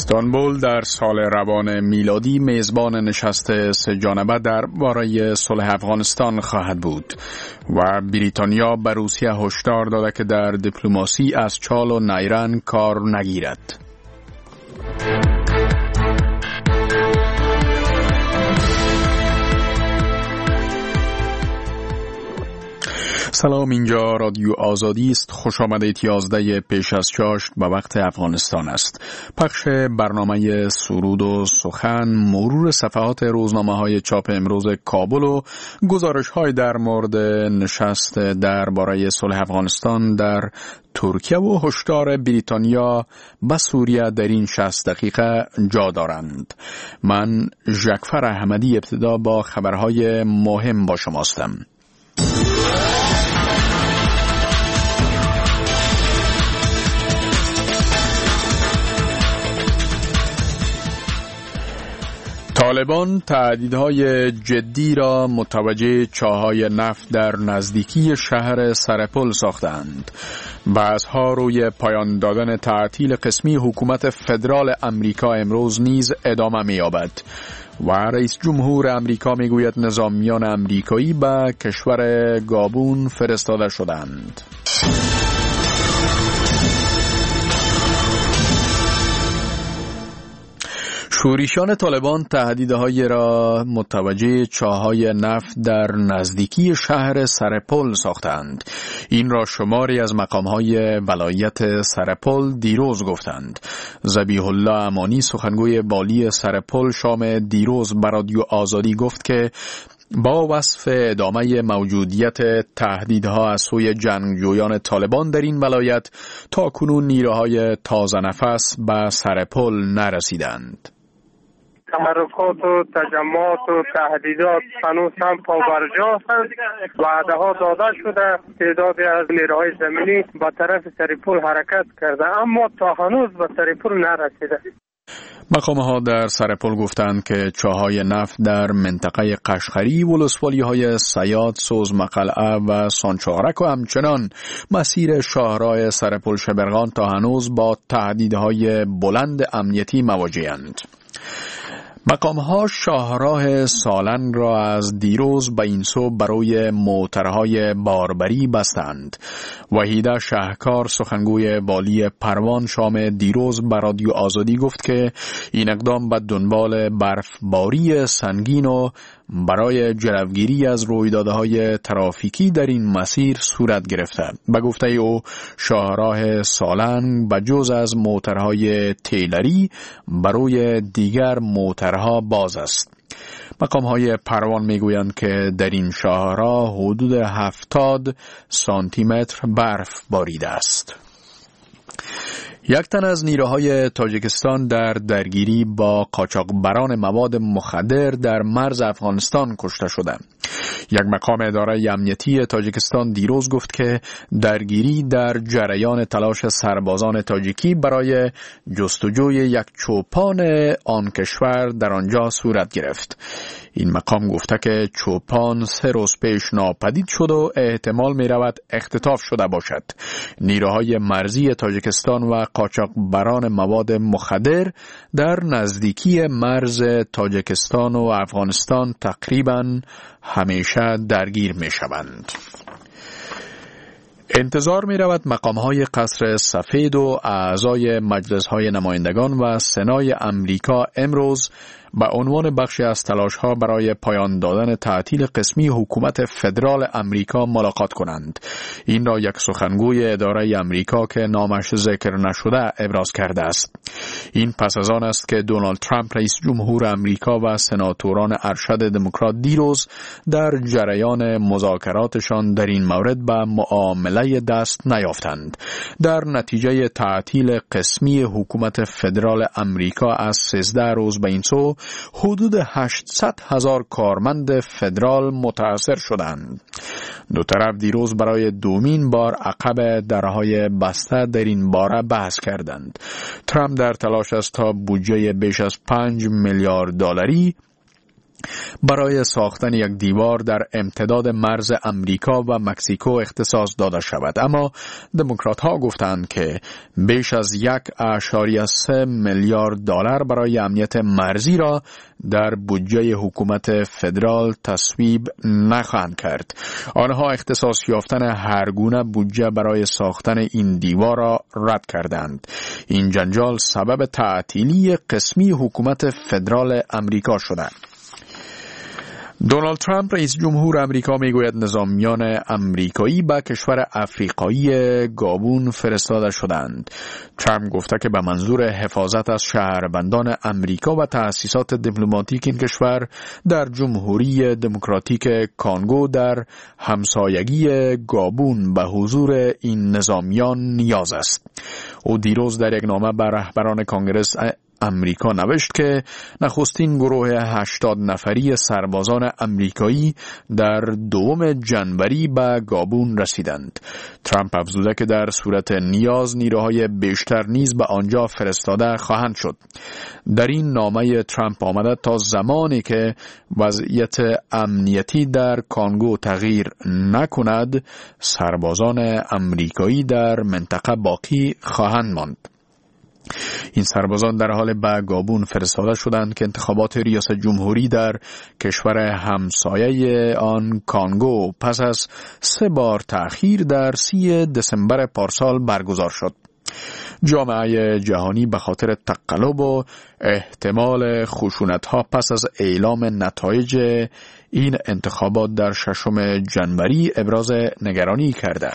استانبول در سال روان میلادی میزبان نشست سه‌جانبه درباره صلح افغانستان خواهد بود و بریتانیا به روسیه هشدار داده که در دیپلماسی از چال و نیرنگ کار نگیرد. سلام، اینجا رادیو آزادی است. خوش آمدید. 11 پیش از چاشت به وقت افغانستان است. پخش برنامه سرود و سخن، مرور صفحات روزنامه‌های چاپ امروز کابل و گزارش‌های در مورد نشست درباره صلح افغانستان در ترکیه و هشدار بریتانیا به سوریه در این 60 دقیقه جا دارند. من ژکفر احمدی ابتدا با خبرهای مهم با شما هستم. طالبان تهدیدهای جدی را متوجه چاهای نفت در نزدیکی شهر سرپل ساختند. بحث‌ها روی پایان دادن تعطیل قسمی حکومت فدرال امریکا امروز نیز ادامه می‌یابد و رئیس جمهور امریکا میگوید نظامیان امریکایی به کشور گابون فرستاده شدند. شورشیان طالبان تهدیدهای را متوجه چاهای نفت در نزدیکی شهر سرپل ساختند. این را شماری از مقامهای ولایت سرپل دیروز گفتند. ذبیح الله امانی سخنگوی والی سرپل شام دیروز به رادیو آزادی گفت که با وصف ادامه موجودیت تهدیدها از سوی جنگجویان طالبان در این ولایت تا کنون نیروهای تازه نفس به سرپل نرسیدند. تحرکات و تجمعات و تهدیدات هنوز هم پابرجا هستند. وعده‌ها داده شده، تعدادی از نیروهای زمینی به طرف سرپل حرکت کرده، اما تا هنوز به سرپل نرسیده. مقام‌ها در سرپل گفتند که چاهای نفت در منطقه قشقری، ولسوالی‌های سیاد، سوزمقلعه و سانچارک و همچنان مسیر شاهراه سرپل شبرغان تا هنوز با تهدیدهای بلند امنیتی مواجه‌اند. مقام‌ها شاهراه سالن را از دیروز به این سو برای موترهای باربری بستند. وحیده شهکار سخنگوی والی پروان شام دیروز به رادیو آزادی گفت که این اقدام به دنبال برفباری سنگین و برای جلوگیری از رویدادهای ترافیکی در این مسیر صورت گرفته. به گفته او شاهراه سالنگ به جز از موترهای تیلری برای دیگر موترها باز است. مقام‌های پروان میگویند که در این شاهراه حدود 70 سانتی متر برف باریده است. یک تن از نیروهای تاجیکستان در درگیری با قاچاقبران مواد مخدر در مرز افغانستان کشته شده. یک مقام اداره امنیتی تاجیکستان دیروز گفت که درگیری در جریان تلاش سربازان تاجیکی برای جستجوی یک چوپان آن کشور در آنجا صورت گرفت. این مقام گفته که چوپان 3 روز پیش ناپدید شد و احتمال می رود اختطاف شده باشد. نیروهای مرزی تاجیکستان و قاچاقبران مواد مخدر در نزدیکی مرز تاجیکستان و افغانستان تقریباً همیشه درگیر می شوند. انتظار می رود مقام‌های قصر سفید و اعضای مجلس‌های نمایندگان و سنای امریکا امروز به عنوان بخشی از تلاش‌ها برای پایان دادن تعطیل قسمی حکومت فدرال امریکا ملاقات کنند. این را یک سخنگوی اداره امریکا که نامش ذکر نشده ابراز کرده است. این پس از آن است که دونالد ترامپ رئیس جمهور امریکا و سناتوران ارشد دموکرات دیروز در جریان مذاکراتشان در این مورد به معامله دست نیافتند. در نتیجه تعطیل قسمی حکومت فدرال امریکا از 13 روز به این سو حدود 800,000 کارمند فدرال متاثر شدند. دو طرف دیروز برای دومین بار عقب درهای بسته در این باره بحث کردند. ترامپ در تلاش است تا بودجه بیش از 5 میلیارد دلاری برای ساختن یک دیوار در امتداد مرز امریکا و مکزیکو اختصاص داده شود، اما دموکرات ها گفتند که بیش از 1.3 میلیارد دلار برای امنیت مرزی را در بودجه حکومت فدرال تصویب نخواهند کرد. آنها اختصاص یافتن هر گونه بودجه برای ساختن این دیوار را رد کردند. این جنجال سبب تعطیلی قسمی حکومت فدرال امریکا شده. دونالد ترامپ رئیس جمهور امریکا میگوید نظامیان امریکایی به کشور افریقایی گابون فرستاده شدند. ترامپ گفته که به منظور حفاظت از شهروندان امریکا و تأسیسات دیپلماتیک این کشور در جمهوری دموکراتیک کانگو در همسایگی گابون به حضور این نظامیان نیاز است. او دیروز در یک نامه به رهبران کانگرس امریکا نوشت که نخستین گروه 80 نفری سربازان امریکایی در 2 جنوری به گابون رسیدند. ترامپ افزوده که در صورت نیاز نیروهای بیشتر نیز به آنجا فرستاده خواهند شد. در این نامه ترامپ آمده تا زمانی که وضعیت امنیتی در کانگو تغییر نکند، سربازان امریکایی در منطقه باقی خواهند ماند. این سربازان در حال به گابون فرستاده شدند که انتخابات ریاست جمهوری در کشور همسایه آن کانگو پس از 3 بار تأخیر در 30 دسامبر پارسال برگزار شد. جامعه جهانی به خاطر تقلب و احتمال خشونت‌ها پس از اعلام نتایج این انتخابات در 6 جنوری ابراز نگرانی کرده.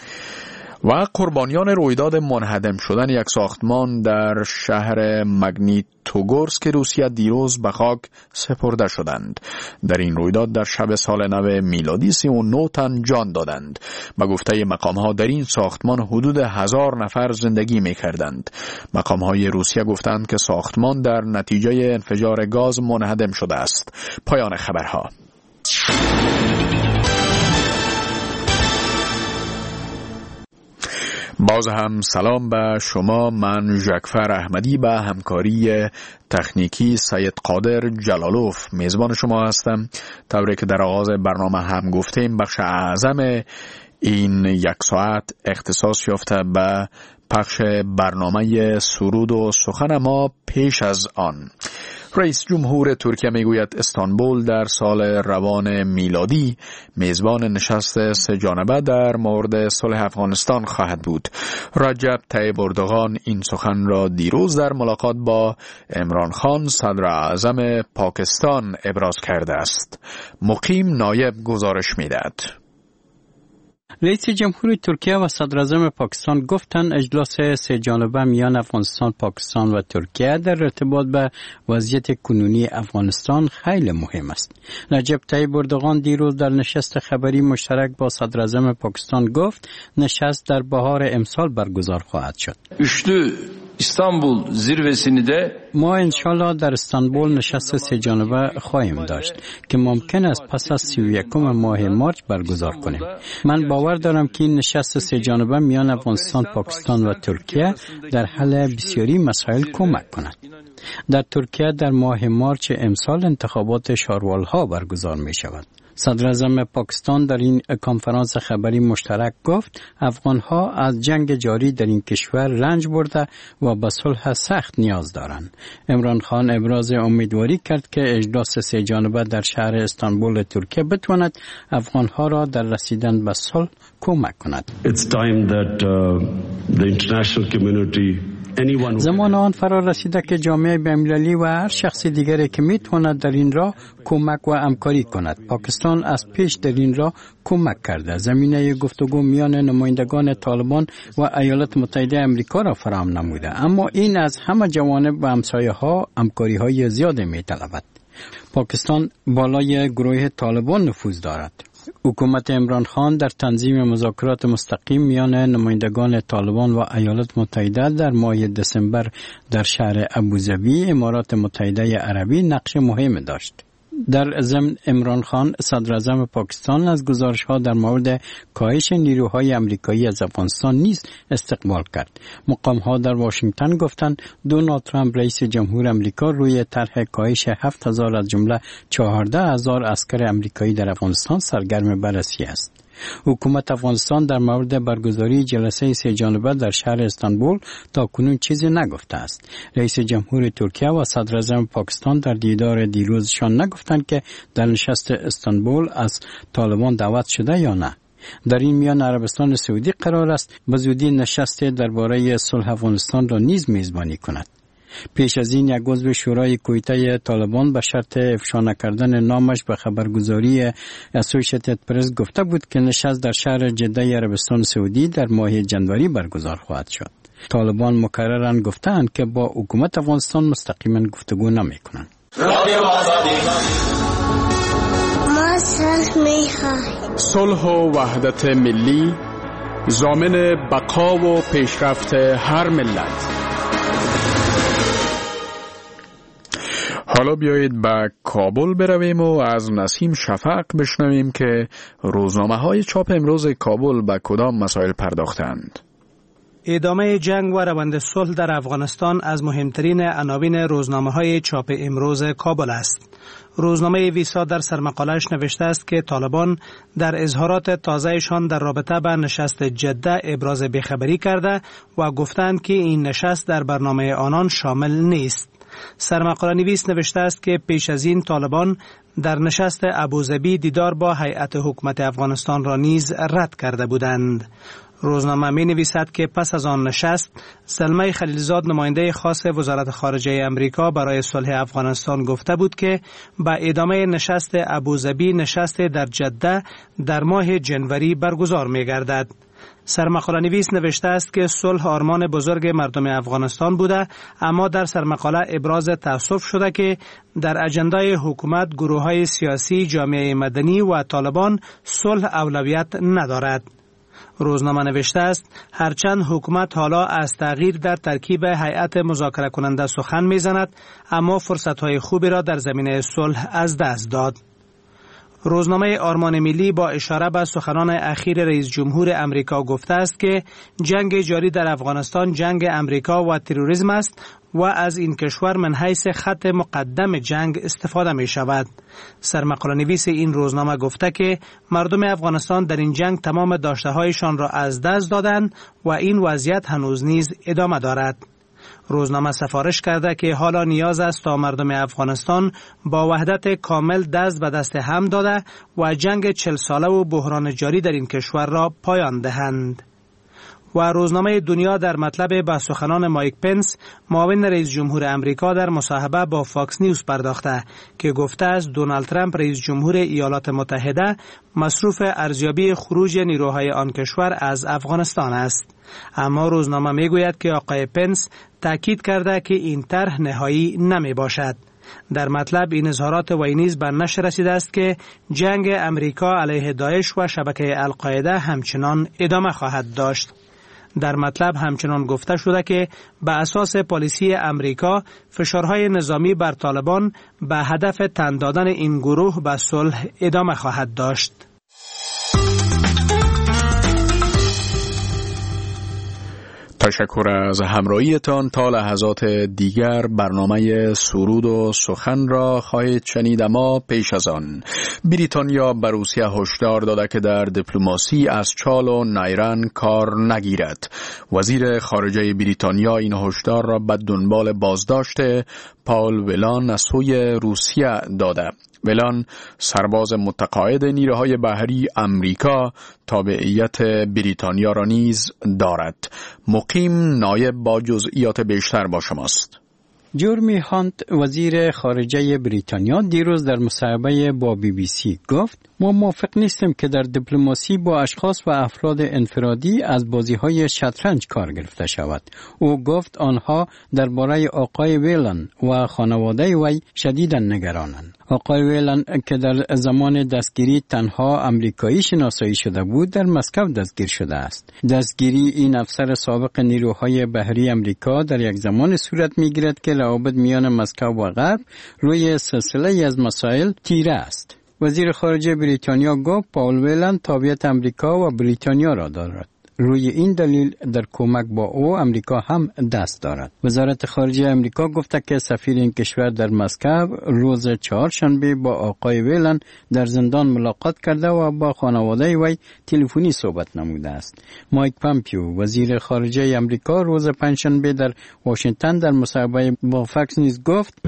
و قربانیان رویداد منهدم شدن یک ساختمان در شهر مگنیتوگورسک روسیه دیروز به خاک سپرده شدند. در این رویداد در شب سال نو میلادی 39 تن جان دادند. به گفته مقام‌ها در این ساختمان حدود 1000 نفر زندگی می‌کردند. مقام‌های روسیه گفتند که ساختمان در نتیجه انفجار گاز منهدم شده است. پایان خبرها. باز هم سلام به شما. من ژکفر احمدی به همکاری تکنیکی سید قادر جلالوف میزبان شما هستم. طوری که در آغاز برنامه هم گفتیم، بخش اعظم این 1 ساعت اختصاص یافته به پخش برنامه سرود و سخن ما. پیش از آن رئیس جمهور ترکیه میگوید استانبول در سال روان میلادی میزبان نشست 3 جانبه در مورد صلح افغانستان خواهد بود. رجب طیب اردوغان این سخن را دیروز در ملاقات با عمران خان صدر اعظم پاکستان ابراز کرده است. مقیم نایب گزارش میدهد. رئیس جمهور ترکیه و صدر اعظم پاکستان گفتند اجلاس 3 جانبه میان افغانستان، پاکستان و ترکیه در ارتباط به وضعیت کنونی افغانستان خیلی مهم است. رجب طیب اردوغان دیروز در نشست خبری مشترک با صدر اعظم پاکستان گفت نشست در بهار امسال برگزار خواهد شد. İstanbul zirvesini de ما انشالله در استانبول نشست 3 جانبه خواهیم داشت که ممکن است پس از 31 ماه مارچ برگزار کنیم. من باور دارم که این نشست 3 جانبه میان افغانستان، پاکستان و ترکیه در حل بسیاری مسائل کمک کند. در ترکیه در ماه مارچ امسال انتخابات شاروالها برگزار می شود. صدر اعظم پاکستان در این کنفرانس خبری مشترک گفت افغانها از جنگ جاری در این کشور رنج برده و به صلح سخت نیاز دارند. عمران خان ابراز امیدواری کرد که اجلاس 3 جانبه در شهر استانبول ترکیه بتواند افغانها را در رسیدن به صلح کمک کند. زمان آن فرا رسیده که جامعه بین‌المللی و هر شخص دیگری که میتواند در این راه کمک و همکاری کند. پاکستان از پیش در این راه کمک کرده. زمینه گفتگو میان نمایندگان طالبان و ایالات متحده آمریکا را فراهم نموده، اما این از همه جوانب و همسایه‌ها همکاری‌های زیاد می‌طلبد. پاکستان بالای گروه طالبان نفوذ دارد. حکومت عمران خان در تنظیم مذاکرات مستقیم میان نمایندگان طالبان و ایالات متحده در ماه دسامبر در شهر ابوظبی امارات متحده عربی نقش مهم داشت. در ضمن عمران خان صدر اعظم پاکستان از گزارش‌ها در مورد کاهش نیروهای آمریکایی از افغانستان نیز استقبال کرد. مقام‌ها در واشنگتن گفتند دونالد ترامپ رئیس جمهور آمریکا روی طرح کاهش 7000 از جمله 14000 عسکر آمریکایی در افغانستان سرگرم بررسی است. حکومت افغانستان در مورد برگزاری جلسه سه جانبه در شهر استانبول تا کنون چیزی نگفته است. رئیس جمهور ترکیه و صدر اعظم پاکستان در دیدار دیروزشان نگفتند که در نشست استانبول از طالبان دعوت شده یا نه. در این میان عربستان سعودی قرار است به زودی نشست درباره صلح افغانستان را نیز میزبانی کند. پیش از این یک عضو شورای کویته طالبان به شرط افشا نکردن نامش به خبرگزاری اسوسییتد پرس گفته بود که نشست در شهر جده عربستان سعودی در ماه جنوری برگزار خواهد شد. طالبان مکرراً گفتند که با حکومت افغانستان مستقیما گفتگو نمی‌کنند. ما صلح می‌خواهیم. صلح و وحدت ملی ضامن بقا و پیشرفت هر ملت. حالا بیایید به کابل برویم و از نسیم شفق بشنویم که روزنامه‌های چاپ امروز کابل به کدام مسائل پرداختند. ادامه جنگ و روند صلح در افغانستان از مهمترین عناوین روزنامه‌های چاپ امروز کابل است. روزنامه ویسا در سرمقاله‌اش نوشته است که طالبان در اظهارات تازه‌شان در رابطه با نشست جده ابراز بیخبری کرده و گفتند که این نشست در برنامه آنان شامل نیست. سرمقاله نویس نوشته است که پیش از این طالبان در نشست ابوظبی دیدار با هیئت حکومت افغانستان را نیز رد کرده بودند. روزنامه می نویسد که پس از آن نشست سلمه خلیلزاد نماینده خاص وزارت خارجه امریکا برای صلح افغانستان گفته بود که با ادامه نشست ابوظبی نشست در جده در ماه جنوری برگزار می گردد. سرمقاله نویس نوشته است که صلح آرمان بزرگ مردم افغانستان بوده، اما در سرمقاله ابراز تأسف شده که در اجندای حکومت گروه‌های سیاسی، جامعه مدنی و طالبان صلح اولویت ندارد. روزنامه نوشته است هرچند حکومت حالا از تغییر در ترکیب هیئت مذاکره کننده سخن می‌زند، اما فرصت‌های خوبی را در زمینه صلح از دست داد. روزنامه آرمان ملی با اشاره به سخنان اخیر رئیس جمهور امریکا گفته است که جنگ جاری در افغانستان جنگ امریکا و تروریسم است و از این کشور من حیث خط مقدم جنگ استفاده می شود. سرمقاله نویس این روزنامه گفته که مردم افغانستان در این جنگ تمام داشته هایشان را از دست دادند و این وضعیت هنوز نیز ادامه دارد. روزنامه سفارش کرده که حالا نیاز است تا مردم افغانستان با وحدت کامل دست به دست هم داده و جنگ 40 ساله و بحران جاری در این کشور را پایان دهند. و روزنامه دنیا در مطلب به سخنان مایک پنس معاون رئیس جمهور امریکا در مصاحبه با فاکس نیوز پرداخته که گفته است دونالد ترامپ رئیس جمهور ایالات متحده مصروف ارزیابی خروج نیروهای آن کشور از افغانستان است. اما روزنامه میگوید که آقای پنس تاکید کرده که این طرح نهایی نمی باشد. در مطلب این اظهارات وی نیز به نشر رسیده است که جنگ امریکا علیه داعش و شبکه القاعده همچنان ادامه خواهد داشت. در مطلب همچنان گفته شده که به اساس پالیسی امریکا فشارهای نظامی بر طالبان به هدف تن دادن این گروه به صلح ادامه خواهد داشت. تشکر از همراهیتان. تا لحظات دیگر برنامه سرود و سخن را خواهید شنید، اما پیش از آن بریتانیا به روسیه هشدار داده که در دیپلماسی از چال و نیرن کار نگیرد. وزیر خارجه بریتانیا این هشدار را به دنبال بازداشت پاول ولان از سوی روسیه داده. ولان سرباز متقاعد نیروهای بحری امریکا تابعیت بریتانیا را نیز دارد. مقیم نایب با جزئیات بیشتر با شماست. جرمی هانت وزیر خارجه بریتانیا دیروز در مصاحبه با BBC گفت ما موافق نیستیم که در دیپلماسی با اشخاص و افراد انفرادی از بازی‌های شطرنج کار گرفته شود. او گفت آنها درباره آقای ویلن و خانواده وی شدیداً نگرانند. آقای ویلن که در زمان دستگیری تنها امریکایی شناسایی شده بود، در مسکو دستگیر شده است. دستگیری این افسر سابق نیروهای بحری امریکا در یک زمان صورت می‌گیرد که روابط میان مسکو و غرب روی سلسله از مسائل تیره است. وزیر خارجه بریتانیا گفت پاول ویلن تابعیت امریکا و بریتانیا را دارد. روی این دلیل در کمک با او امریکا هم دست دارد. وزارت خارجه امریکا گفته که سفیر این کشور در مسکو روز چهارشنبه با آقای ویلن در زندان ملاقات کرده و با خانواده وی تلفنی صحبت نموده است. مایک پامپیو وزیر خارجه امریکا روز پنجشنبه در واشنگتن در مصاحبه با فاکس نیوز گفت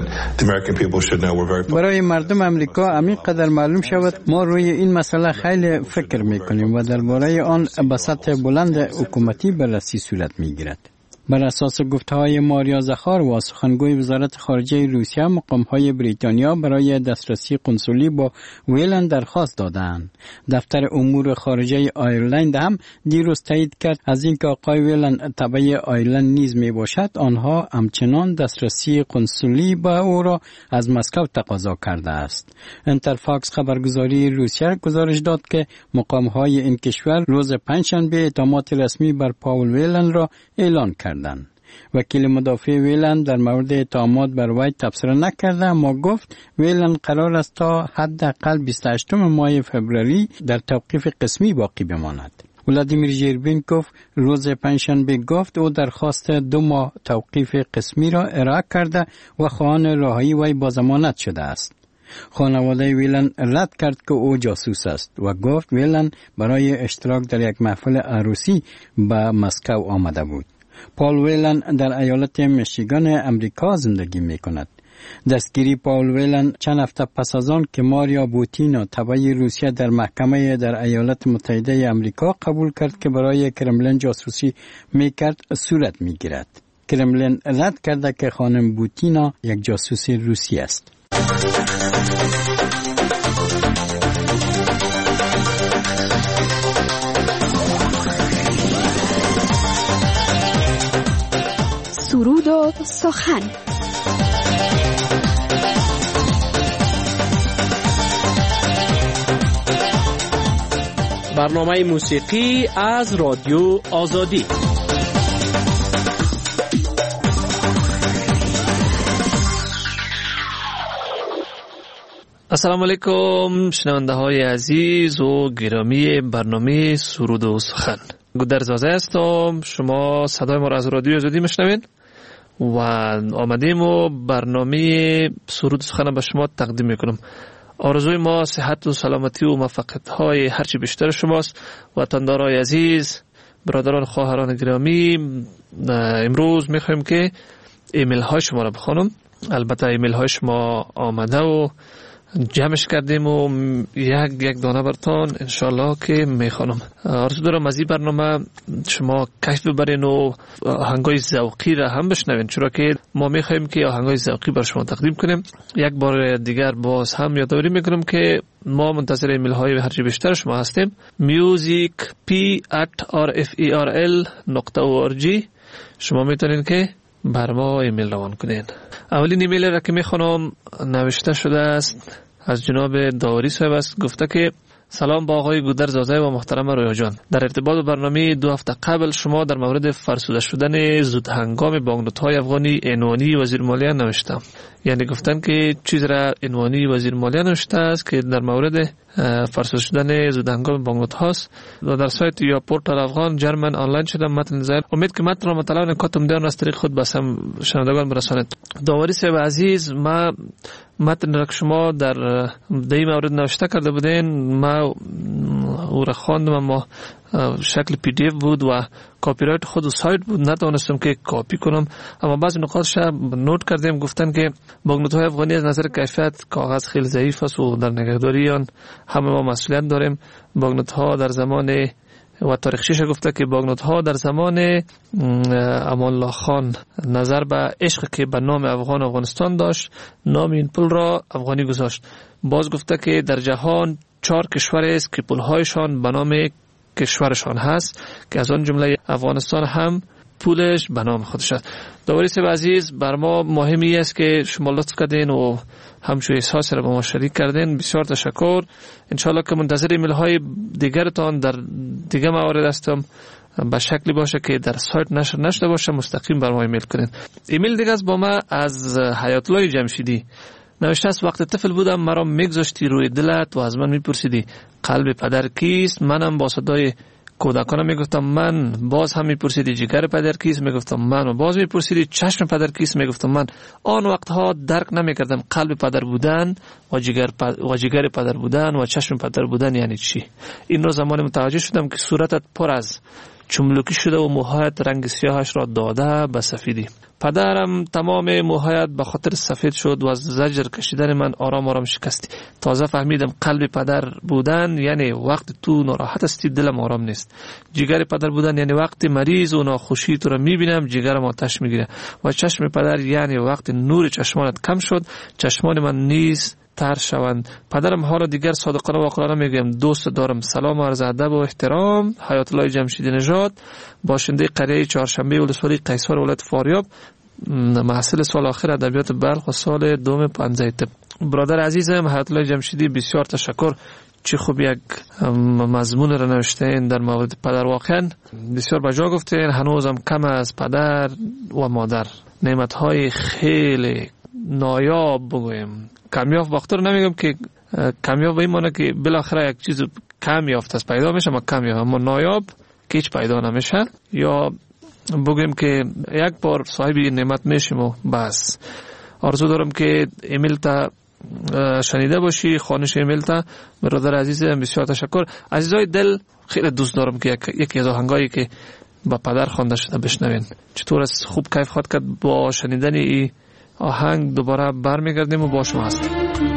برای مردم امریکا عمیق قدر معلوم شود ما روی این مسئله خیلی فکر میکنیم و درباره آن به سطح بلند حکومتی بررسی صورت میگیرد. بر اساس گفته‌های ماریا زخاروا سخنگوی وزارت خارجه روسیه، مقام‌های بریتانیا برای دسترسی قنسولی با ویلن درخواست دادند. دفتر امور خارجه آیرلند هم دیروز تایید کرد از اینکه آقای ویلن تبع آیرلند نیز میباشد، آنها همچنان دسترسی قنسولی با او را از مسکو تقاضا کرده است. انترفاکس خبرگزاری روسیه گزارش داد که مقام‌های این کشور روز پنجشنبه اتهامات رسمی بر پاول ویلن را اعلان کرد. وکیل مدافع ویلن در مورد اتهامات بر وی تبصره نکرده، اما گفت ویلن قرار است تا حداقل 28 ماه فوریه در توقیف قسمی باقی بماند. ولادیمیر ژربینکوف روز پنجشنبه گفت او درخواست 2 ماه توقیف قسمی را ارائه کرده و خواهان رهایی وی با ضمانت شده است. خانواده ویلن رد کرد که او جاسوس است و گفت ویلن برای اشتراک در یک محفل عروسی به مسکو آمده بود. پاول ویلن در ایالت میشیگان امریکا زندگی می کند. دستگیری پاول ویلن چند هفته پس از آن که ماریا بوتینا تبع روسیه در محکمه در ایالات متحده امریکا قبول کرد که برای کرملین جاسوسی می کرد صورت می گیرد. کرملین رد کرده که خانم بوتینا یک جاسوس روسی است. سرود و سخن. برنامه موسیقی از رادیو آزادی. السلام علیکم شنونده های عزیز و گرامی برنامه سرود و سخن. گودرزازه هستم. شما صدای ما را از رادیو آزادی میشنوین و آمدیم و برنامه سرود و سخن به شما تقدیم میکنم. آرزوی ما صحت و سلامتی و موفقیت های هرچی بیشتر شماست. وطندارای عزیز، برادران خواهران گرامی، امروز میخوایم که ایمیل های شما را بخوانم. البته ایمیل های شما آمده و جمعش کردیم و یک دانه برتان انشالله که میخوانم. آرزو دارم از این برنامه شما کشف ببرین و آهنگای ذوقی را هم بشنوین، چرا که ما میخوایم که آهنگای ذوقی بر شما تقدیم کنیم. یک بار دیگر باز هم یادآوری میکنم که ما منتظر ایمیل های هرچی بیشتر شما هستیم. musicp@referl.org شما میتونین که بر ما ایمیل روان کنین. اولین ایمیل را که میخوانم نوشته شده است از جناب داوری صاحب است. گفته که سلام با آقای گودرزاده و محترم رویا جان. در ارتباط با برنامه 2 هفته قبل شما در مورد فرسوده شدن زود هنگام بانکنوت‌های افغانی عنوانی وزیر مالیه نوشتم. یعنی گفتن که چیز را عنوانی وزیر مالیه نوشته است که در مورد فرسوده شدن زود هنگام بانکنوت هاست و در سایت یا پورتال افغان جرمن آنلاین شده. متن زیر امید که متن را مطالعه نکات دیگر از طریق خود به شنوندگان برسانید. داوری صاحب عزیز، ما متن را که شما در این مورد نوشته کرده بودین ما او را خواندم، اما شکل پی دی اف بود و کاپی رایت خود و سایت بود، نتوانستم که کاپی کنم. اما بعضی نکاتش نوت کردیم. گفتن که بانکنوت‌های افغانی از نظر کیفیت کاغذ خیلی ضعیف است و در نگهداری آن همه ما مسئولیت داریم. بانکنوت‌ها در زمان و تاریخچه‌اش گفته که بانکنوت‌ها در زمان امان الله خان نظر به عشق که به نام افغانستان داشت، نام این پول را افغانی گذاشت. باز گفته که در جهان 4 کشور است که پولهایشان به نام کشورشان هست که از آن جمله افغانستان هم پولش به نام خودش است. داوریس عزیز، بر ما مهمی است که شما لطف کردین و همچون احساس را با ما شریک کردین. بسیار تشکر. انشالله که منتظر ایمیل های دیگرتان در دیگه موارد هستم، به شکلی باشه که در سایت نشر نشده باشه، مستقیم بر ما ایمیل کنین. ایمیل دیگه از با ما از حیات الله جمشیدی نوشته است: وقت طفل بودم مرا میگذاشتی روی دلت و از من میپرسیدی قلب پدر کیست؟ منم با صدای کودکانم میگفتم من. باز هم میپرسیدی جگر پدر کیست؟ میگفتم من. و باز میپرسیدی چشم پدر کیست؟ میگفتم من. آن وقتها درک نمیکردم قلب پدر بودن و جگر پدر بودن و چشم پدر بودن یعنی چی. این رو زمان متوجه شدم که صورتت پر از چملوکی شده و موهایت رنگ سیاهش را داده به سفیدی. پدرم تمام موهایت به خاطر سفید شد و از زجر کشیدن من آرام آرام شکستی. تازه فهمیدم قلب پدر بودن یعنی وقت تو ناراحت هستی دلم آرام نیست. جگر پدر بودن یعنی وقتی مریض و ناخوشی تو را میبینم جگرم آتش میگیره. و چشم پدر یعنی وقتی نور چشمانت کم شد چشمان من نیز تر شوند. پدرم حالا دیگر صادقانه و عاقلانه میگم دوست دارم. سلام و عرض ادب و احترام. حیات الله جمشیدی نژاد، باشنده قریه چهارشنبه ولسوالی قیصر ولایت فاریاب، محصل سال آخر ادبیات بلخ و سال دوم پنجه طب. برادر عزیزم حیات الله جمشیدی، بسیار تشکر. چه خوب یک مضمون را نوشتین در مورد پدر. واقعا بسیار بجا گفتین. هنوزم کم از پدر و مادر نعمت‌های خیلی نایاب بگویم کمیاب وقتور نمیگم که کمیاب به این معنی که بالاخره یک چیز کم یافت است پیدا میشه، ما کمیاب، اما نایاب که هیچ پیدا نمیشه. یا بگویم که یک بار صاحب نعمت میشیم و بس. آرزو دارم که ایمیل تا شنیده باشی، خوانش ایمیل تا. برادر عزیزم بسیار تشکر. عزیزای دل، خیلی دوست دارم که یکی از آهنگایی که با پدر خوانده شده بشنوین. چطور است؟ خوب کیف خواهد کرد با شنیدن این آهنگ. دوباره برمیگردیم و با شما هستیم.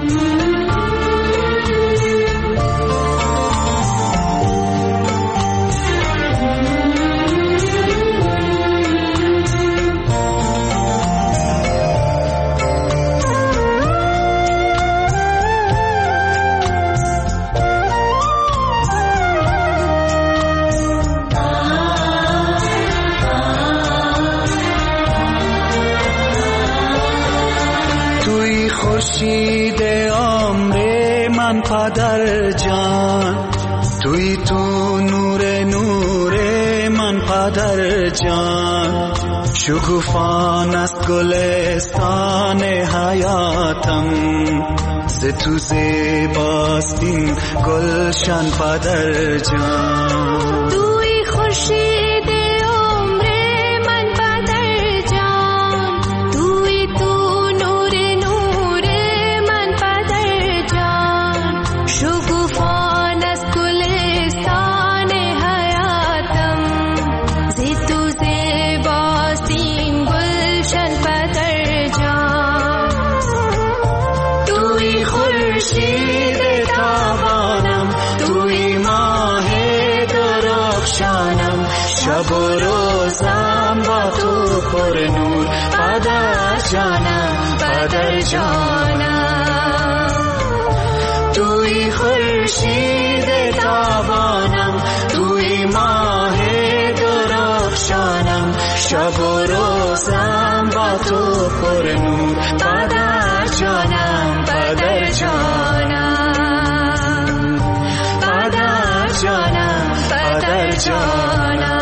خورشید عمر من پدر جان، توی تو نور من پدر جان. شکوفان است گلستان حیاتم، ز تو زیباست این گلشن پدر جان. توی خورشید شب و روزم با تو پر نور پدر جانم، پدر جانم. توی خورشید تابانم، توی ماه درخشانم. شب و روزم با تو پر نور پدر جانم، پدر جانم، پدر جانم، پدر جانم.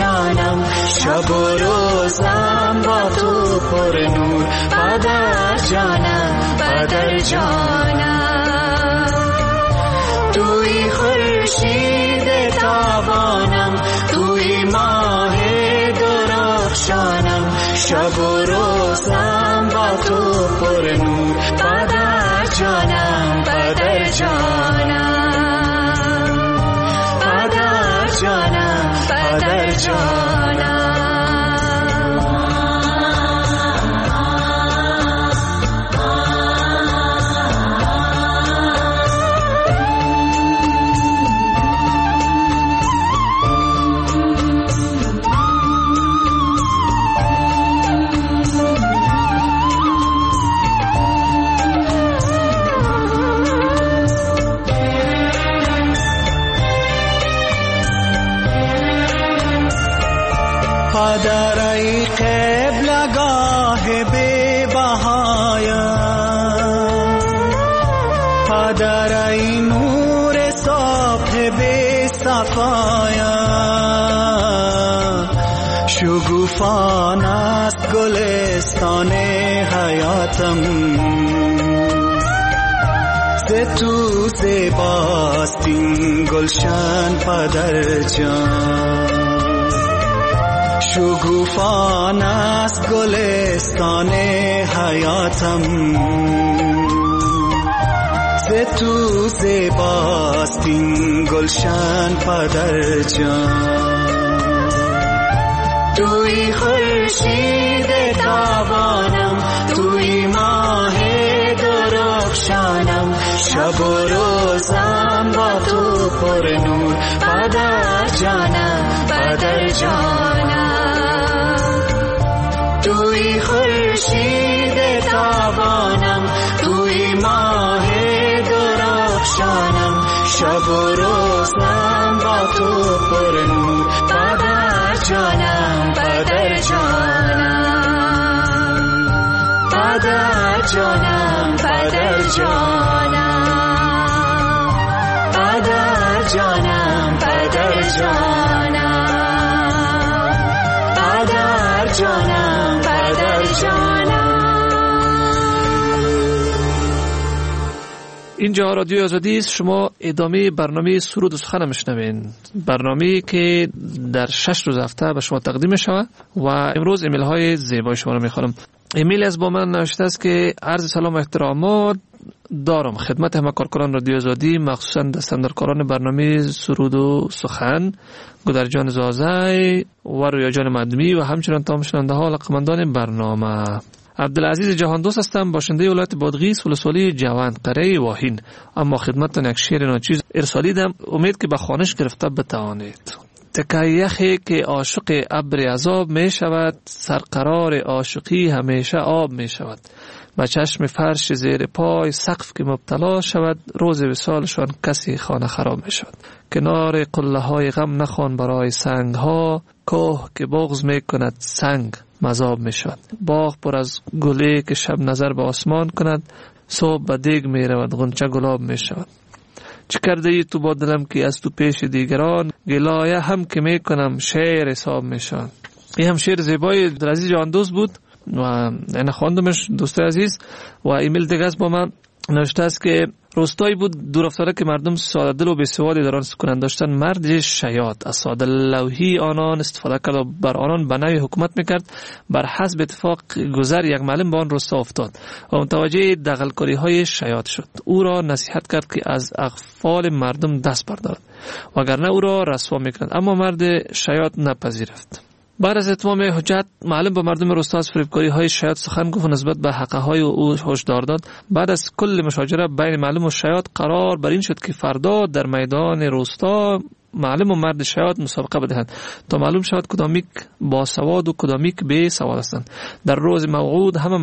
درخشانم شب و روزم با تو پر نور پدر جانم پدر جانم توی خورشید تابانم توی ماه درخشانم شب و روزم با تو پر نور پدر جانم پدر جانم پدر جانم پدر جانم پدر ای قبلگاه بی بهایم پدر ای نور صبح بی صفایم شگوفان است گلستان حیاتم ز تو زیباست این گلشن پدر جان شگوفان است گلستان حیاتم ز تو زیباست این گلشن پدر جان توی خورشید تابانم توی ماه درخشانم شب و روزم با تو پر نور پدر جانم پدر جانم توی خورشید تابانم توی ماه درخشانم شب و روزم با تو پر نور پدر جانم پدر جانم پدر جانم پدر جانم پدر جانم پدر جانم پدر جانم پدر جانم. اینجا رادیو آزادی است. شما ادامه برنامه سرود و سخن میشنوین، برنامه‌ای که در 6 روز هفته به شما تقدیم میشه و امروز ایمیل های زیبای شما رو میخوام. ایمیل از با من نوشته است که عرض سلام و احترامات دارم خدمت همه کارکنان رادیو آزادی، مخصوصا دستاندرکاران برنامه سرود و سخن، گودرجان زازای و رویا جان مدمی و همچنین تمام شنونده ها و علاقه‌مندان برنامه. عبدالعزیز جهان دوست هستم، باشنده ولایت بادغیس ولسوالی جوان قره واهین. اما خدمتتان یک شعر ناچیز ارسالیدم، امید که به خوانش گرفته بتوانید. تکه یخی که عاشق ابر عذاب می شود، سرقرار عاشقی همیشه آب می شود. و چشم فرش زیر پای سقف که مبتلا شود، روز وصالشان کسی خانه خراب می شود. کنار قله های غم نخوان برای سنگ ها، کوه که بغض می کند سنگ مذاب می شود. باغ پر از گلی که شب نظر به آسمان کند، صبح به دیگ می رود غنچه گلاب می شود. چه کرده ای تو با دلم که از تو پیش دیگران، گلایه هم که می کنم شعر حساب می شود. این هم شعر زیبای عبدالعزیز جهان دوست بود و این خواندمش دوست عزیز. و ایمیل دیگه با من نوشته است که روستایی بود دور افتاده که مردم ساده دل و بی‌سوادی در آن سکونت داشتن. مرد شیاد از ساده لوحی آنان استفاده کرد و بر آنان به نوی حکومت میکرد. بر حسب اتفاق گذر یک معلم به آن روستا افتاد و متوجه دغل‌کاری های شیاد شد. او را نصیحت کرد که از اغفال مردم دست بردارد وگرنه او را رسوا میکرد، اما مرد شیاد نپذیرفت. بعد از اتمام حجت معلم با مردم روستا از فریبکاری های شیاد سخن گفت و نسبت به حقه های او هشدار داد. بعد از کل مشاجره بین معلم و شیاد قرار بر این شد که فردا در میدان روستا معلم و مرد شیاد مسابقه بدهند تا معلوم شود کدامیک با سواد و کدامیک بی سواد هستند. در روز موعود همه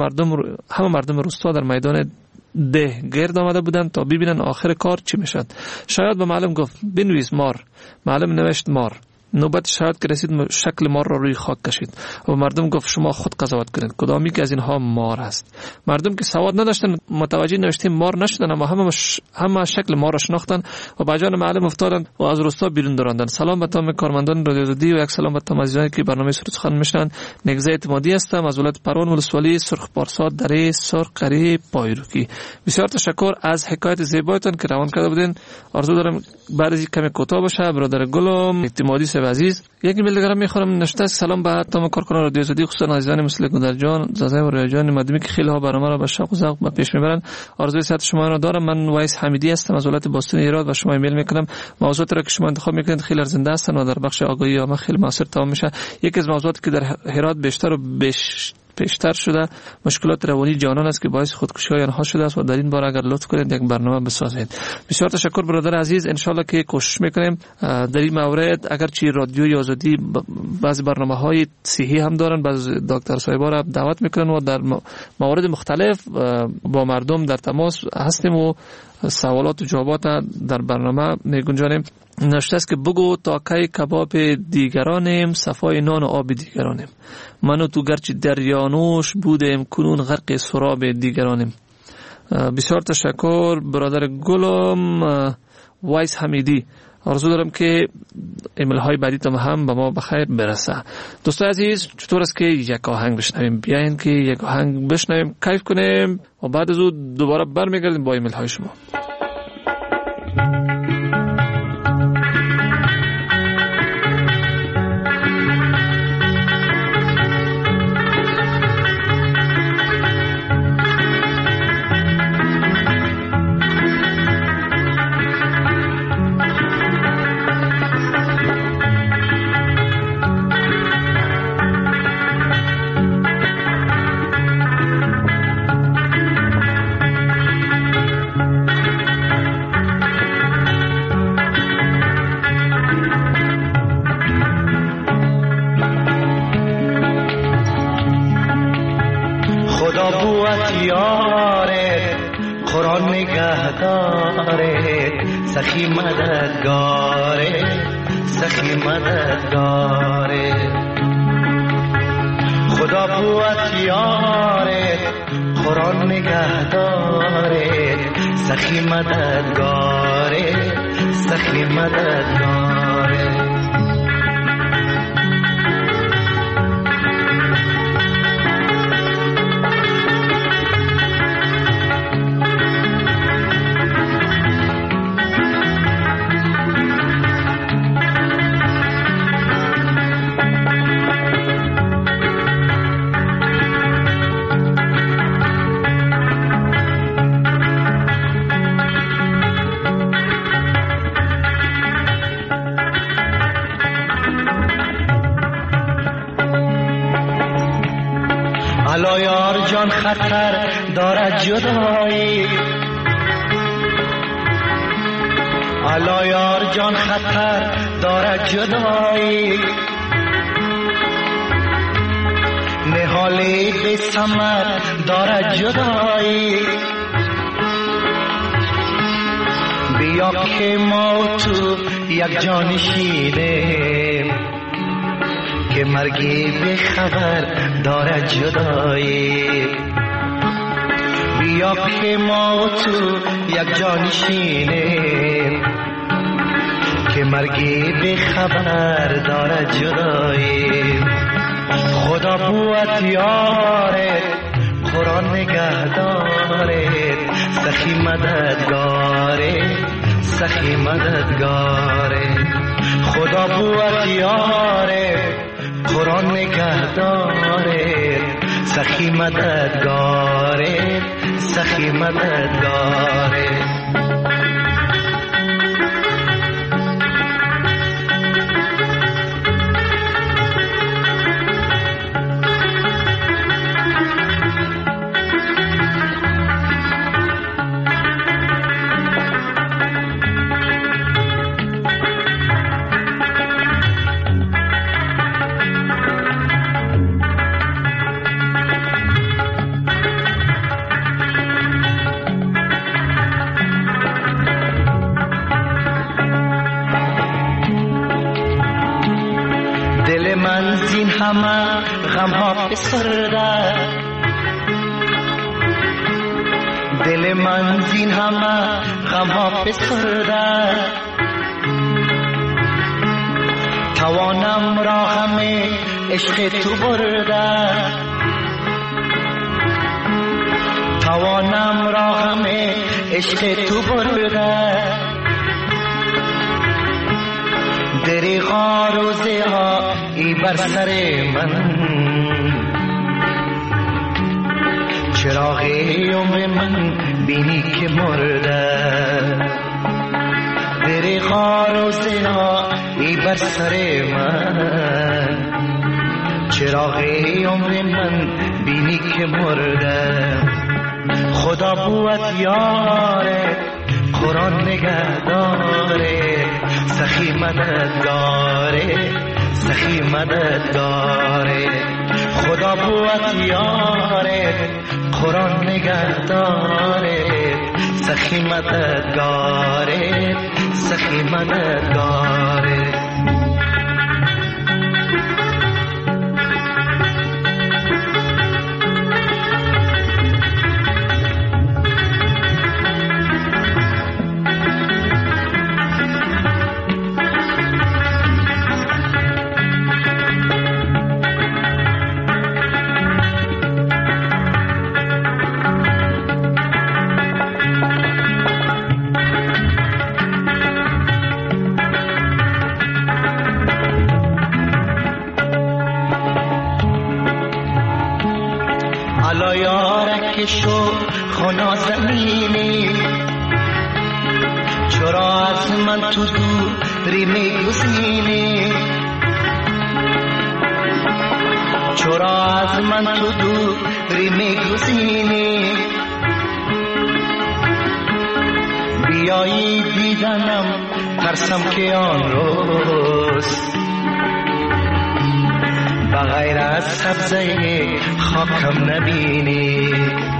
مردم روستا در میدان ده گرد آمده بودند تا ببینن آخر کار چی میشد. شیاد به معلم گفت بنویس مار. معلم نوشت مار. نوبت شهادت که رسید شکل مار را روی خاک کشید و مردم گفت شما خود قضاوت کنید کدامی که از اینها مار است. مردم که سواد نداشتن متوجه نوشته مار نشدن، اما همه شکل مار را شناختن و به جان معلم افتادن و از روستا بیرون دراندن. سلام به تمام کارمندان رادیو آزادی و یک سلام به تمام عزیزانی که برنامه سرود سخن میشنن. نگزه اعتمادی هستم از ولایت پروان ولسوالی سرخ پارسا دره سرخ قری پایروکی. بسیار تشکر از حکایت زیبایتان که روان کرده بودین. آرزو دارم بعد از کمی کوتاه باشه. برادر گلم اعتمادی صاحب عزیز یک ایمیل دیگه میخوام نشته سلام به تمام کارکنان رادیو آزادی خصوصا عزیزان مثل گودر جان زازه و ریا جان مدمی که خیلی ها برنامه را به شوق و ذوق به پیش میبرن. آرزوی صحت شما را دارم. من وایس حمیدی هستم از ولایت باستون ایران و شما ایمیل میکنم. موضوعاتی را که شما انتخاب میکنید خیلی ارزنده هستن و در بخش آگاهی عامه خیلی موثر تمام میشه. یکی از موضوعاتی که در هرات بیشتر شده مشکلات روانی جانان است که باعث خودکشی آنها شده است و در این باره اگر لطف کنید یک برنامه بسازید. بسیار تشکر برادر عزیز. ان شاء الله که کوشش میکنیم در این مورد. اگرچه رادیوی آزادی بعضی برنامه‌های صحی هم دارن، بعضی دکتر صاحبا را دعوت میکنن و در موارد مختلف با مردم در تماس هستیم و سوالات و جوابات در برنامه میگنجانیم. نشته است که بگو تا کی کباب دیگرانیم صفای نان و آب دیگرانیم. من و تو گرچه دریانوش بودیم کنون غرق سراب دیگرانیم. بسیار تشکر برادر گلم وایس حمیدی. آرزو دارم که ایمیل های بعدی تم هم به ما بخیر برسه. دوستان عزیز چطور است که یک آهنگ بشنویم؟ بیاین که یک آهنگ بشنویم کیف کنیم و بعد از اون دوباره برمیگردیم با ایمیل های شما. سخی مددگاره خدا قوت یاره قرآن نگهداره سخی مددگاره سخی مددگاره جان خطر دارد جدایی الا یار جان خطر دارد جدایی نهالی به ثمر دارد جدایی بیا که ما تو یک جانشینیم که مرگی به خبر دارد جدایی بیا که ما تو یک جانشینیم که مرگی به خبر دارد جدایی خدا بوت یاره قرآن نگهداره سخی مددگاره سخی مددگاره خدا بوت یاره قرآن نگهداره سخی مددگاره سخی مددگاره فسرده دل من زین همه غم ها فسرده توانم را همه عشق تو برده توانم را همه عشق تو برده دریغا روزه ها ای بر سر من چراغ عمر من بینی که مرده دریغا روزه ها ای بر سر من چراغ عمر من بینی که مرده خدا بود یاره قرآن نگهداره سخی مددگاره سخی مددگاره خدا بود یاره قرآن نگهداره سخی مددگاره سخی مددگاره شو خنا زمینی چرا از من تو دوری میگزینی چرا از من تو دوری میگزینی بیایی دیدنم ترسم که آن روز بغیر از سبزه خاکم نبینی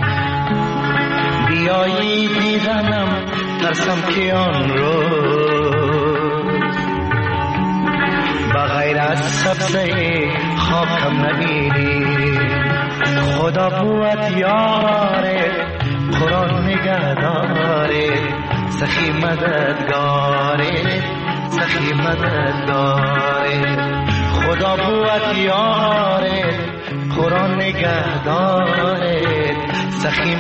بیایی دیدنم ترسم که آن روز بغیر از سبزه خاکم نبینی خدا بود یاره قرآن نگهداره سخی مددگاره سخی مددگاره خدا بود یاره قرآن نگهداره سخی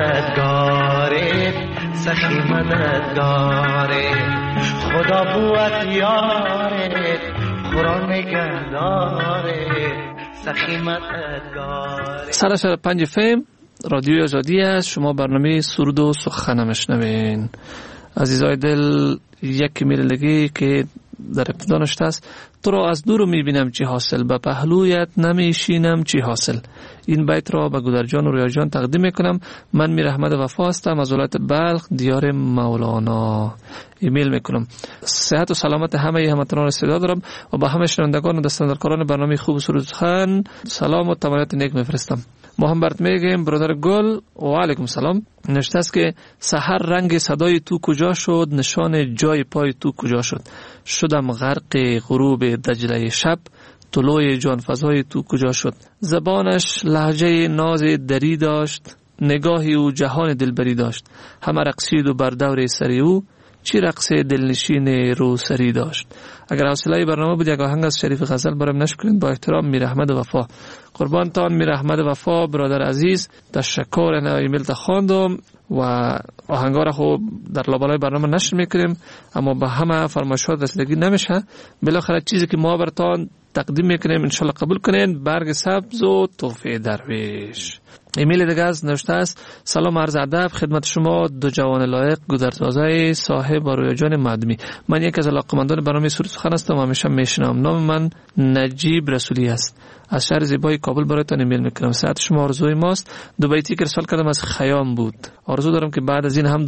مددگاره سخی مددگاره خدا بود یاره قرآن نگهداره سخی مددگاره. 105 FM رادیوی آزادی است. شما برنامه سرود و سخن میشنوین. عزیزای دل، یک میلگی که در ابتدا نشته است: تو را از دور میبینم چی حاصل، به پهلویت نمیشینم چی حاصل. این بیت را به گودرجان و ریاجان تقدیم میکنم. من میر احمد وفا هستم از ولایت بلخ دیار مولانا. ایمیل میکنم. صحت و سلامت همه هموطنان استعداد دارم و با همه شنوندگان و دستاندرکاران برنامه خوب سرود سخن سلام و تمنیت نیک میفرستم. ما هم برات میگیم برادر گل و علیکم سلام. نشته است که سحر رنگ صدای تو کجا شد، نشان جای پای تو کجا شد. شدم غرق غروب دجله شب، طلوع جان فضای تو کجا شد. زبانش لهجه ناز دری داشت، نگاهی او جهان دلبری داشت. همه رقصید و بر دور سری او، چی رقص دلنشین رو سری داشت. اگر حوصله برنامه بود یک آهنگ از شریف غزل برام نشر کنید. با احترام میر احمد وفا. قربانتان میر احمد وفا برادر عزیز. تشکر. انا ایمیل تا خواندم و آهنگا را خب در لابلای برنامه نشر میکنیم، اما با همه فرمایشات رسیدگی نمیشه. بالاخره چیزی که ما براتون تقدیم میکنیم ان شاء الله قبول کنین. برگ سبز و تحفه درویش. ایمیل دیگه از نوشته است: سلام عرض ادب خدمت شما دو جوان لایق گودرزازای صاحب و رویاجان مدمی. من یک از علاقه‌مندان برنامه سرود سخن هستم و همیشه میشنوم. نام من نجیب رسولی است. از شهر زیبای کابل برایتان ایمیل میکنم. صحت شما آرزوی ماست. دو بیتی که ارسال کردم از خیام بود. آرزو دارم که بعد از این هم دو